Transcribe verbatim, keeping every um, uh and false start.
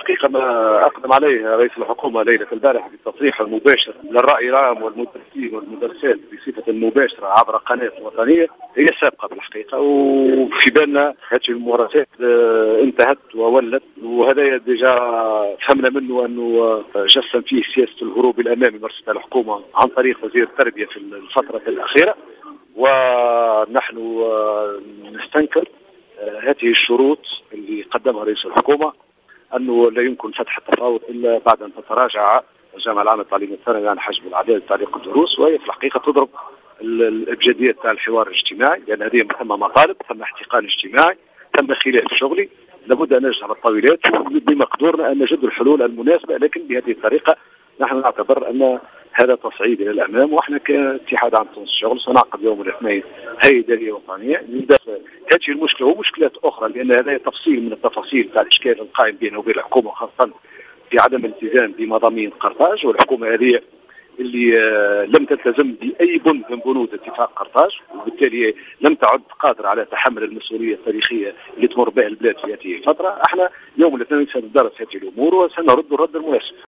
الحقيقة ما أقدم عليه رئيس الحكومة ليلة البارحة في التصريح المباشر للرأي العام والمدرسين والمدرسات بصفة مباشرة عبر قناة وطنية هي سابقة بالحقيقة، وفي بالنا هذه الممارسات انتهت وولت، وهذا ديجا فهمنا منه أنه جسم فيه سياسة الهروب الأمامي مرسلة الحكومة عن طريق وزير التربية في الفترة الأخيرة. ونحن نستنكر هذه الشروط اللي قدمها رئيس الحكومة، أنه لا يمكن فتح التفاوض إلا بعد أن تتراجع الجامعة العامة للتعليم الثانوي عن حجم الأعداد لتعليق الدروس، وهي في الحقيقة تضرب الأبجدية تاع الحوار الاجتماعي، لأن هذه ثم مطالب، ثم احتقان اجتماعي، ثم خلاف شغلي، لابد أن نجعل الطاولات بمقدورنا أن نجد الحلول المناسبة، لكن بهذه الطريقة نحن نعتبر أن هذا تصعيد إلى الأمام. وإحنا كاتحاد عام تونس الشغل سنعقد يوم الاثنين هيئة إدارية وطنية هذه المشكلة ومشكلات أخرى، لأن هذا تفصيل من التفاصيل تاع الإشكال القائم بينه وبين الحكومة، خاصة في عدم الالتزام بمضامين قرطاج، والحكومة هذه اللي لم تلتزم بأي بند من بنود اتفاق قرطاج، وبالتالي لم تعد قادرة على تحمل المسؤولية التاريخية اللي تمر بها البلاد في هذه الفترة. احنا يوم الاثنين سندرس هذه الأمور وسنرد الرد المناسب.